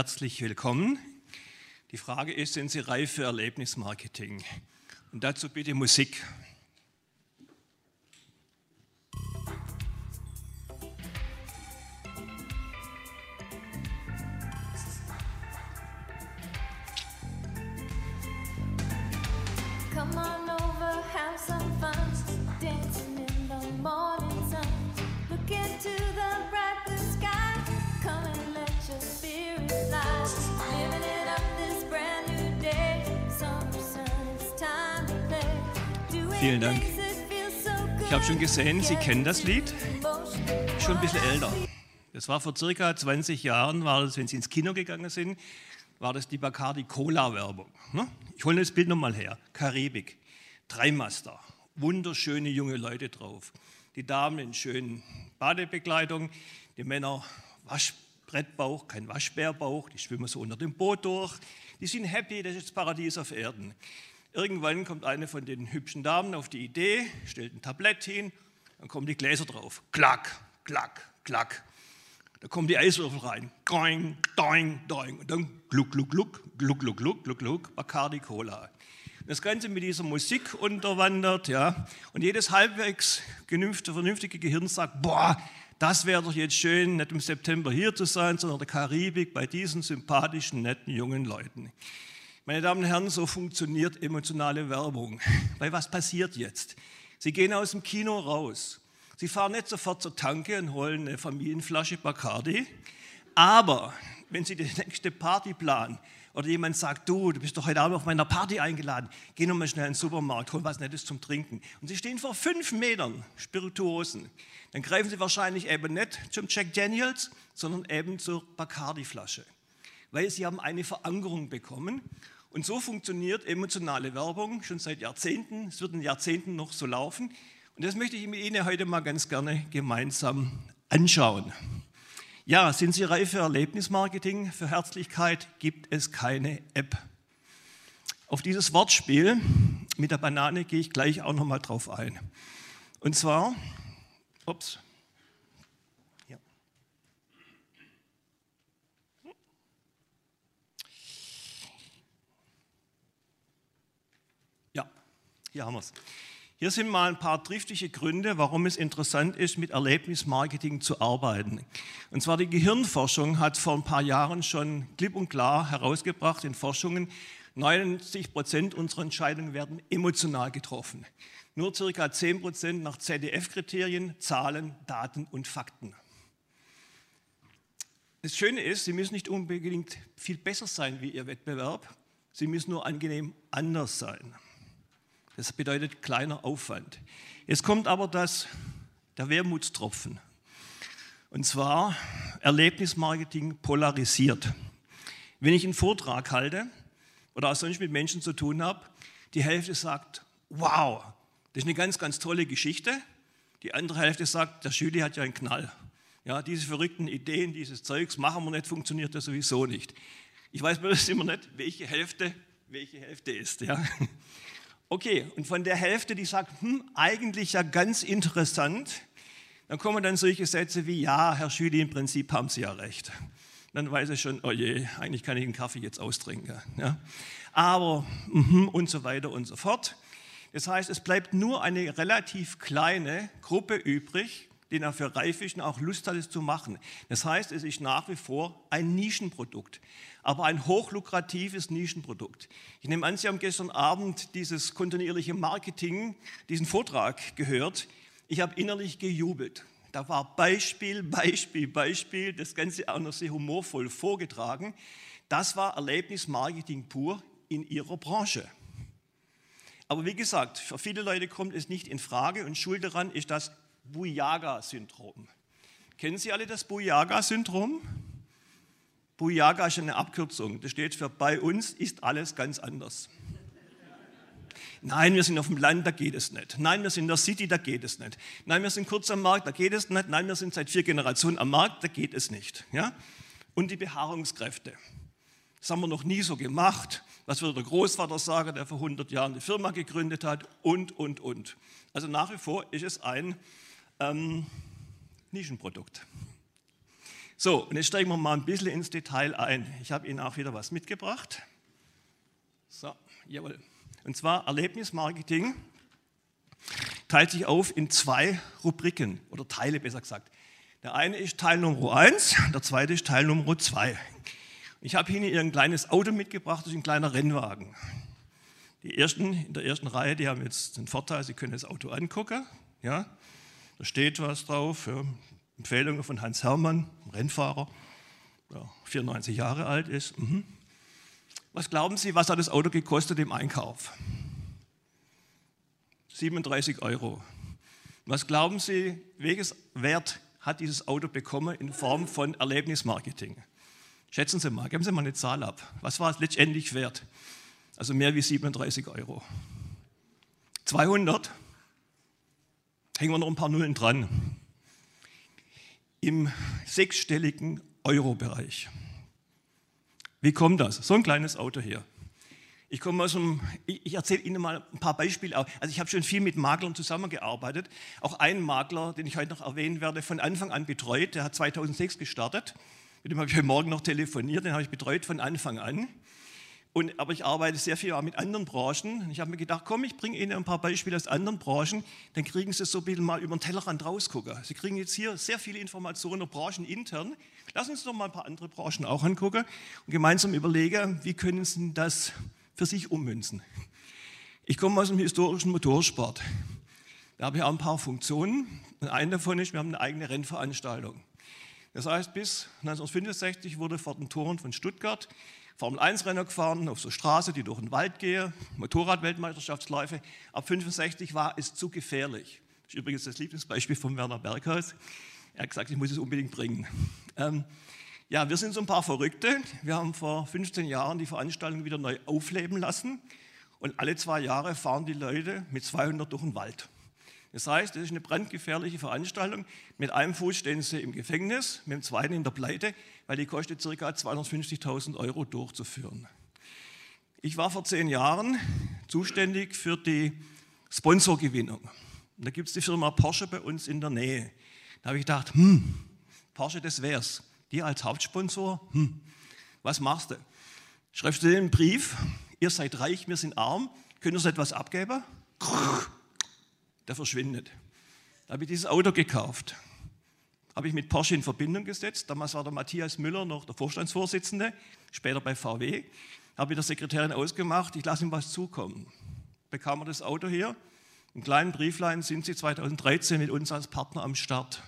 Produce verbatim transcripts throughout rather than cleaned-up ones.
herzlich willkommen. Die Frage ist, sind Sie reif für Erlebnismarketing? Und dazu bitte Musik. Come on over, have some fun, dancing in the morning sun. Look into the bright blue sky, come and let your spirit fly. Living it up this brand new day, summer sun, it's time to play. Doing Vielen Dank. things that feel so good. Ich habe schon gesehen, Sie kennen das Lied, schon ein bisschen älter. Das war vor circa zwanzig Jahren, war das, wenn Sie ins Kino gegangen sind, war das die Bacardi Cola Werbung. Ne? Ich hole das Bild nochmal her. Karibik, Dreimaster, wunderschöne junge Leute drauf. Die Damen in schönen Badebekleidung, die Männer Waschbrettbauch, kein Waschbärbauch, die schwimmen so unter dem Boot durch. Die sind happy, das ist das Paradies auf Erden. Irgendwann kommt eine von den hübschen Damen auf die Idee, stellt ein Tablett hin, dann kommen die Gläser drauf. Klack, klack, klack. Da kommen die Eiswürfel rein. Doing, doing, doing. Und dann gluck, gluck, gluck, gluck, gluck, gluck, gluck, gluck, Bacardi Cola. Das Ganze mit dieser Musik unterwandert, ja. Und jedes halbwegs vernünftige Gehirn sagt, boah, das wäre doch jetzt schön, nicht im September hier zu sein, sondern in der Karibik bei diesen sympathischen, netten, jungen Leuten. Meine Damen und Herren, so funktioniert emotionale Werbung. Weil was passiert jetzt? Sie gehen aus dem Kino raus. Sie fahren nicht sofort zur Tanke und holen eine Familienflasche Bacardi, aber wenn Sie die nächste Party planen oder jemand sagt, du, du bist doch heute Abend auf meiner Party eingeladen, geh noch mal schnell in den Supermarkt, hol was Nettes zum Trinken. Und Sie stehen vor fünf Metern Spirituosen, dann greifen Sie wahrscheinlich eben nicht zum Jack Daniels, sondern eben zur Bacardi-Flasche, weil Sie haben eine Verankerung bekommen. Und so funktioniert emotionale Werbung schon seit Jahrzehnten, es wird in Jahrzehnten noch so laufen. Und das möchte ich mit Ihnen heute mal ganz gerne gemeinsam anschauen. Ja, sind Sie reif für Erlebnismarketing? Für Herzlichkeit gibt es keine App. Auf dieses Wortspiel mit der Banane gehe ich gleich auch noch mal drauf ein. Und zwar, ups, ja. Ja, hier haben wir es. Hier sind mal ein paar triftige Gründe, warum es interessant ist, mit Erlebnismarketing zu arbeiten. Und zwar die Gehirnforschung hat vor ein paar Jahren schon klipp und klar herausgebracht in Forschungen, neunundneunzig Prozent unserer Entscheidungen werden emotional getroffen. Nur ca. zehn Prozent nach Z D F-Kriterien, Zahlen, Daten und Fakten. Das Schöne ist, Sie müssen nicht unbedingt viel besser sein wie Ihr Wettbewerb, Sie müssen nur angenehm anders sein. Das bedeutet kleiner Aufwand. Jetzt kommt aber das, der Wermutstropfen. Und zwar, Erlebnismarketing polarisiert. Wenn ich einen Vortrag halte oder auch sonst mit Menschen zu tun habe, die Hälfte sagt, wow, das ist eine ganz, ganz tolle Geschichte. Die andere Hälfte sagt, der Schüli hat ja einen Knall. Ja, diese verrückten Ideen, dieses Zeugs machen wir nicht, funktioniert das sowieso nicht. Ich weiß bloß immer nicht, welche Hälfte welche Hälfte ist. Ja. Okay, und von der Hälfte, die sagt, hm, eigentlich ja ganz interessant, dann kommen dann solche Sätze wie, ja, Herr Schüli, im Prinzip haben Sie ja recht. Dann weiß ich schon, oh je, eigentlich kann ich den Kaffee jetzt austrinken. Ja. Aber, mm, und so weiter und so fort. Das heißt, es bleibt nur eine relativ kleine Gruppe übrig, die dafür reif ist und auch Lust hat, es zu machen. Das heißt, es ist nach wie vor ein Nischenprodukt, aber ein hochlukratives Nischenprodukt. Ich nehme an, Sie haben gestern Abend dieses kontinuierliche Marketing, diesen Vortrag gehört. Ich habe innerlich gejubelt. Da war Beispiel, Beispiel, Beispiel, das Ganze auch noch sehr humorvoll vorgetragen. Das war Erlebnismarketing pur in Ihrer Branche. Aber wie gesagt, für viele Leute kommt es nicht in Frage und schuld daran ist das Bujaga-Syndrom. Kennen Sie alle das Bujaga-Syndrom? Bujaga ist eine Abkürzung. Das steht für bei uns ist alles ganz anders. Nein, wir sind auf dem Land, da geht es nicht. Nein, wir sind in der City, da geht es nicht. Nein, wir sind kurz am Markt, da geht es nicht. Nein, wir sind seit vier Generationen am Markt, da geht es nicht. Ja? Und die Beharrungskräfte. Das haben wir noch nie so gemacht. Was würde der Großvater sagen, der vor hundert Jahren die Firma gegründet hat und, und, und. Also nach wie vor ist es ein ähm, Nischenprodukt. So, und jetzt steigen wir mal ein bisschen ins Detail ein. Ich habe Ihnen auch wieder was mitgebracht. So, jawohl. Und zwar Erlebnismarketing teilt sich auf in zwei Rubriken oder Teile, besser gesagt. Der eine ist Teil Nummer eins, der zweite ist Teil Nummer zwei. Ich habe Ihnen hier ein kleines Auto mitgebracht, das ist ein kleiner Rennwagen. Die ersten in der ersten Reihe, die haben jetzt den Vorteil, sie können das Auto angucken. Ja, da steht was drauf, ja, Empfehlungen von Hans Hermann, Rennfahrer, ja, vierundneunzig Jahre alt ist. Mhm. Was glauben Sie, was hat das Auto gekostet im Einkauf? siebenunddreißig Euro. Was glauben Sie, welches Wert hat dieses Auto bekommen in Form von Erlebnismarketing? Schätzen Sie mal, geben Sie mal eine Zahl ab. Was war es letztendlich wert? Also mehr wie siebenunddreißig Euro. zweihundert? Hängen wir noch ein paar Nullen dran. Im sechsstelligen Euro-Bereich. Wie kommt das? So ein kleines Auto hier. Ich komme aus dem, ich erzähle Ihnen mal ein paar Beispiele. Also ich habe schon viel mit Maklern zusammengearbeitet. Auch einen Makler, den ich heute noch erwähnen werde, von Anfang an betreut. Der hat zweitausendsechs gestartet. Mit dem habe ich heute Morgen noch telefoniert. Den habe ich betreut von Anfang an. Und, aber ich arbeite sehr viel auch mit anderen Branchen. Ich habe mir gedacht, komm, ich bringe Ihnen ein paar Beispiele aus anderen Branchen. Dann kriegen Sie so ein bisschen mal über den Tellerrand rausgucken. Sie kriegen jetzt hier sehr viele Informationen branchenintern. Lassen Sie uns doch mal ein paar andere Branchen auch angucken und gemeinsam überlegen, wie können Sie das für sich ummünzen. Ich komme aus dem historischen Motorsport. Da habe ich auch ein paar Funktionen. Und eine davon ist, wir haben eine eigene Rennveranstaltung. Das heißt, bis neunzehnhundertfünfundsechzig wurde vor den Toren von Stuttgart Formel eins Renner gefahren, auf so Straße, die durch den Wald gehe, Motorrad-Weltmeisterschaftsläufe. Ab fünfundsechzig war es zu gefährlich. Das ist übrigens das Lieblingsbeispiel von Werner Berghaus. Er hat gesagt, ich muss es unbedingt bringen. Ähm, Ja, wir sind so ein paar Verrückte. Wir haben vor fünfzehn Jahren die Veranstaltung wieder neu aufleben lassen und alle zwei Jahre fahren die Leute mit zweihundert durch den Wald. Das heißt, es ist eine brandgefährliche Veranstaltung. Mit einem Fuß stehen sie im Gefängnis, mit dem zweiten in der Pleite, weil die kostet ca. zweihundertfünfzigtausend Euro durchzuführen. Ich war vor zehn Jahren zuständig für die Sponsorgewinnung. Und da gibt es die Firma Porsche bei uns in der Nähe. Da habe ich gedacht, hm, Porsche, das wär's. Die als Hauptsponsor, hm, was machst du? Schreibst du den Brief, ihr seid reich, wir sind arm, könnt ihr uns etwas abgeben? Der verschwindet. Da habe ich dieses Auto gekauft. Habe ich mit Porsche in Verbindung gesetzt. Damals war der Matthias Müller noch der Vorstandsvorsitzende, später bei V W. Habe mit der Sekretärin ausgemacht, ich lasse ihm was zukommen. Bekam er das Auto hier. Im kleinen Brieflein sind sie zweitausenddreizehn mit uns als Partner am Start.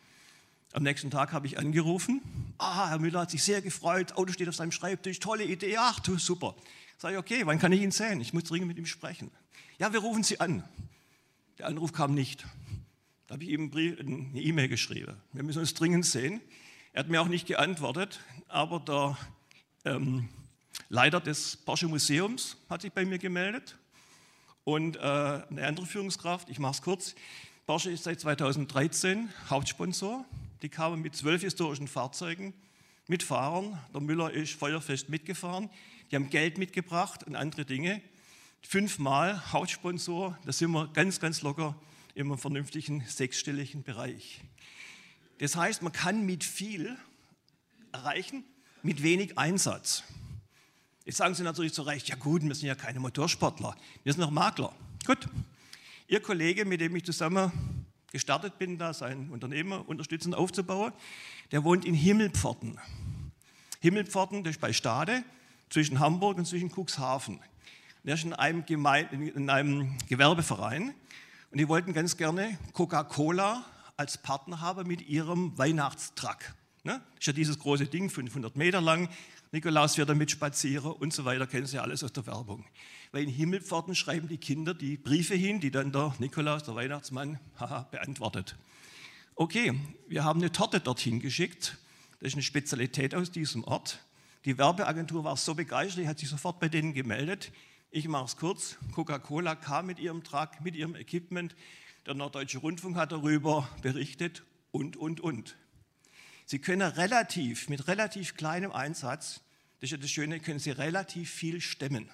Am nächsten Tag habe ich angerufen. Ah, Herr Müller hat sich sehr gefreut, Auto steht auf seinem Schreibtisch, tolle Idee, ach du, super. Sag ich, okay, wann kann ich ihn sehen? Ich muss dringend mit ihm sprechen. Ja, wir rufen Sie an. Der Anruf kam nicht. Da habe ich ihm eine E-Mail geschrieben. Wir müssen uns dringend sehen. Er hat mir auch nicht geantwortet, aber der ähm, Leiter des Porsche Museums hat sich bei mir gemeldet und äh, eine andere Führungskraft, ich mache es kurz. Porsche ist seit zweitausenddreizehn Hauptsponsor. Die kamen mit zwölf historischen Fahrzeugen, mit Fahrern. Der Müller ist feuerfest mitgefahren. Die haben Geld mitgebracht und andere Dinge. Fünfmal Hauptsponsor, da sind wir ganz, ganz locker in einem vernünftigen sechsstelligen Bereich. Das heißt, man kann mit viel erreichen, mit wenig Einsatz. Jetzt sagen Sie natürlich zu Recht, ja gut, wir sind ja keine Motorsportler, wir sind doch Makler. Gut, Ihr Kollege, mit dem ich zusammen gestartet bin, da sein Unternehmen unterstützend aufzubauen, der wohnt in Himmelpforten. Himmelpforten, das ist bei Stade, zwischen Hamburg und zwischen Cuxhaven. Der ist in einem, Gemeinde, in einem Gewerbeverein und die wollten ganz gerne Coca-Cola als Partner haben mit ihrem Weihnachtstruck. Ne? Das ist ja dieses große Ding, fünfhundert Meter lang, Nikolaus wird damit spazieren und so weiter, kennen Sie ja alles aus der Werbung. Weil in Himmelpforten schreiben die Kinder die Briefe hin, die dann der Nikolaus, der Weihnachtsmann, haha, beantwortet. Okay, wir haben eine Torte dorthin geschickt, das ist eine Spezialität aus diesem Ort. Die Werbeagentur war so begeistert, die hat sich sofort bei denen gemeldet. Ich mache es kurz, Coca-Cola kam mit ihrem Truck, mit ihrem Equipment, der Norddeutsche Rundfunk hat darüber berichtet und, und, und. Sie können relativ, mit relativ kleinem Einsatz, das ist ja das Schöne, können Sie relativ viel stemmen.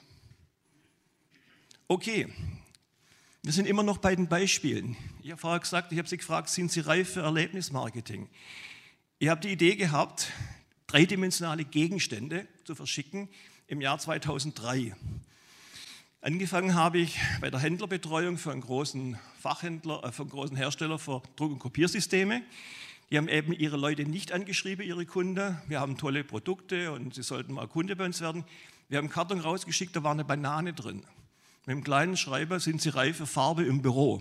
Okay, wir sind immer noch bei den Beispielen. Ich habe vorher gesagt, ich habe Sie gefragt, sind Sie reif für Erlebnismarketing? Ich habe die Idee gehabt, dreidimensionale Gegenstände zu verschicken im Jahr zweitausenddrei. Angefangen habe ich bei der Händlerbetreuung für einen großen Fachhändler, äh, für einen großen Hersteller für Druck- und Kopiersysteme. Die haben eben ihre Leute nicht angeschrieben, ihre Kunden. Wir haben tolle Produkte und sie sollten mal Kunde bei uns werden. Wir haben einen Karton rausgeschickt, da war eine Banane drin. Mit einem kleinen Schreiber: sind Sie reif für Farbe im Büro?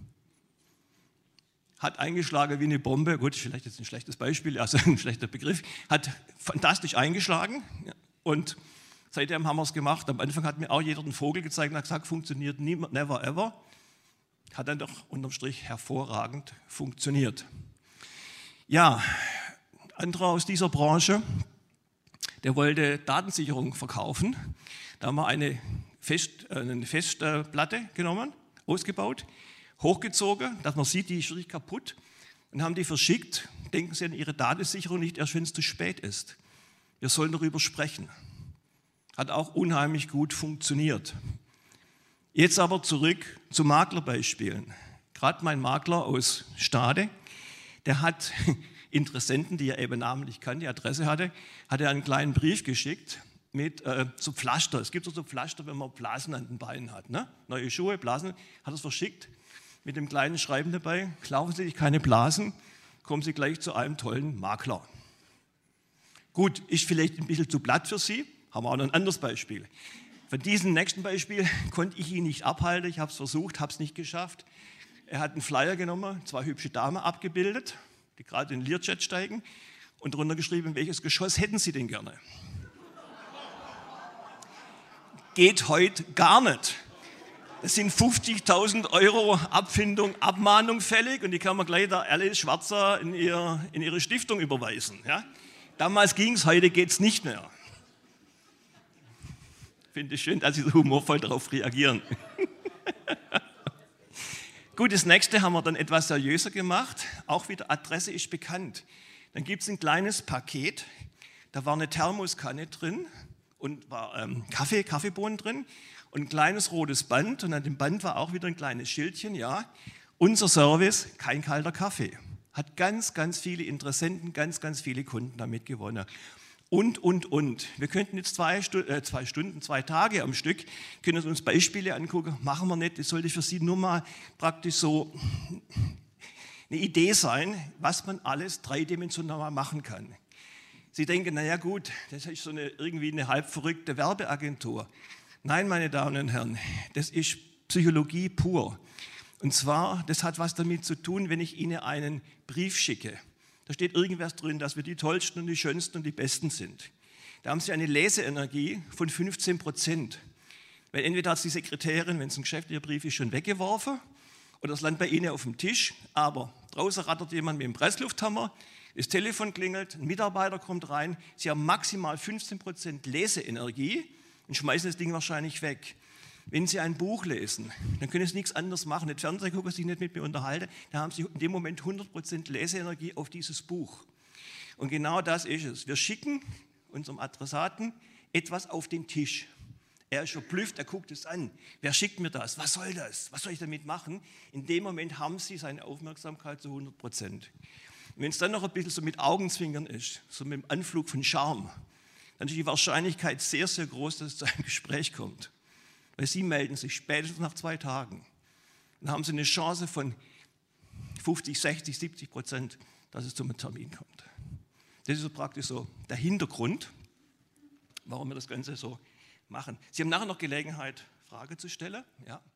Hat eingeschlagen wie eine Bombe. Gut, vielleicht ist ein schlechtes Beispiel, also ein schlechter Begriff. Hat fantastisch eingeschlagen und seitdem haben wir es gemacht. Am Anfang hat mir auch jeder den Vogel gezeigt und hat gesagt, funktioniert nie, never ever. Hat dann doch unterm Strich hervorragend funktioniert. Ja, anderer aus dieser Branche, der wollte Datensicherung verkaufen. Da haben wir eine, Fest, eine Festplatte genommen, ausgebaut, hochgezogen, dass man sieht, die ist richtig kaputt, und haben die verschickt. Denken Sie an Ihre Datensicherung nicht erst, wenn es zu spät ist. Wir sollen darüber sprechen. Hat auch unheimlich gut funktioniert. Jetzt aber zurück zu Maklerbeispielen. Gerade mein Makler aus Stade, der hat Interessenten, die er eben namentlich kannte, die Adresse hatte, hat er einen kleinen Brief geschickt mit äh, so Pflaster. Es gibt so Pflaster, wenn man Blasen an den Beinen hat. Ne? Neue Schuhe, Blasen, hat er es verschickt mit dem kleinen Schreiben dabei: Laufen Sie sich keine Blasen, kommen Sie gleich zu einem tollen Makler. Gut, ist vielleicht ein bisschen zu platt für Sie, haben wir auch noch ein anderes Beispiel. Von diesem nächsten Beispiel konnte ich ihn nicht abhalten, ich habe es versucht, habe es nicht geschafft. Er hat einen Flyer genommen, zwei hübsche Damen abgebildet, die gerade in den Learjet steigen, und drunter geschrieben: welches Geschoss hätten Sie denn gerne? Geht heute gar nicht. Es sind fünfzigtausend Euro Abfindung, Abmahnung fällig, und die kann man gleich der Alice Schwarzer in, ihr, in ihre Stiftung überweisen. Ja? Damals ging es, heute geht es nicht mehr. Finde ich schön, dass Sie so humorvoll darauf reagieren. Gut, das nächste haben wir dann etwas seriöser gemacht. Auch wieder Adresse ist bekannt. Dann gibt es ein kleines Paket, da war eine Thermoskanne drin und war ähm, Kaffee, Kaffeebohnen drin und ein kleines rotes Band, und an dem Band war auch wieder ein kleines Schildchen, ja, unser Service, kein kalter Kaffee. Hat ganz, ganz viele Interessenten, ganz, ganz viele Kunden damit gewonnen. Und, und, und. Wir könnten jetzt zwei, Stu äh, zwei Stunden, zwei Tage am Stück, können uns Beispiele angucken, machen wir nicht. Das sollte für Sie nur mal praktisch so eine Idee sein, was man alles dreidimensional machen kann. Sie denken, naja gut, das ist so eine, irgendwie eine halb verrückte Werbeagentur. Nein, meine Damen und Herren, das ist Psychologie pur. Und zwar, das hat was damit zu tun, wenn ich Ihnen einen Brief schicke. Da steht irgendwas drin, dass wir die Tollsten und die Schönsten und die Besten sind. Da haben Sie eine Leseenergie von fünfzehn Prozent. Weil entweder hat die Sekretärin, wenn es ein geschäftlicher Brief ist, schon weggeworfen, oder es landet bei Ihnen auf dem Tisch, aber draußen rattert jemand mit dem Presslufthammer, das Telefon klingelt, ein Mitarbeiter kommt rein, Sie haben maximal fünfzehn Prozent Leseenergie und schmeißen das Ding wahrscheinlich weg. Wenn Sie ein Buch lesen, dann können Sie nichts anderes machen, nicht Fernsehen gucken, sich nicht mit mir unterhalten, da haben Sie in dem Moment hundert Prozent Leseenergie auf dieses Buch. Und genau das ist es. Wir schicken unserem Adressaten etwas auf den Tisch. Er ist verblüfft, er guckt es an. Wer schickt mir das? Was soll das? Was soll ich damit machen? In dem Moment haben Sie seine Aufmerksamkeit zu hundert Prozent. Wenn es dann noch ein bisschen so mit Augenzwinkern ist, so mit dem Anflug von Charme, dann ist die Wahrscheinlichkeit sehr, sehr groß, dass es zu einem Gespräch kommt. Weil Sie melden sich spätestens nach zwei Tagen. Dann haben Sie eine Chance von fünfzig, sechzig, siebzig Prozent, dass es zum Termin kommt. Das ist so praktisch so der Hintergrund, warum wir das Ganze so machen. Sie haben nachher noch Gelegenheit, Fragen zu stellen. Ja.